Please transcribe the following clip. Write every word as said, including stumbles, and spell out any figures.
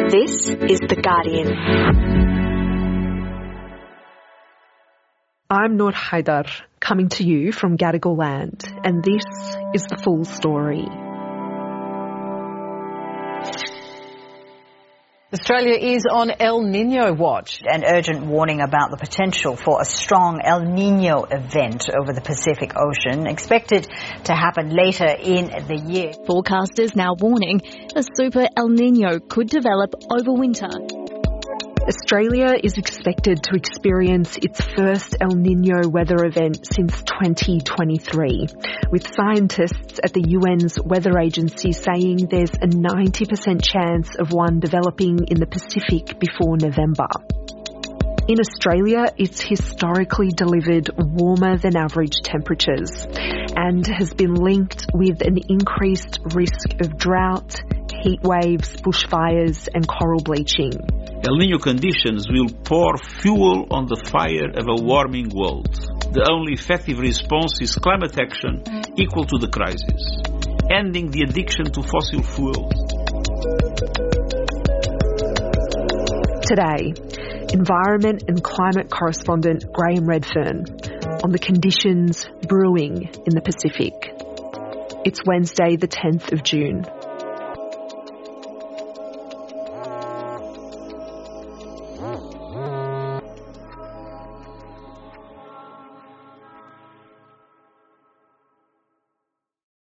This is The Guardian. I'm Noor Haidar, coming to you from Gadigal land, and this is the full story. Australia is on El Nino watch. An urgent warning about the potential for a strong El Nino event over the Pacific Ocean, expected to happen later in the year. Forecasters now warning a super El Nino could develop over winter. Australia is expected to experience its first El Nino weather event since twenty twenty-three, with scientists at the U N's weather agency saying there's a ninety percent chance of one developing in the Pacific before November. In Australia, it's historically delivered warmer than average temperatures and has been linked with an increased risk of drought, heat waves, bushfires and coral bleaching. El Nino conditions will pour fuel on the fire of a warming world. The only effective response is climate action equal to the crisis, ending the addiction to fossil fuels. Today, environment and climate correspondent Graham Redfern on the conditions brewing in the Pacific. It's Wednesday, the tenth of June.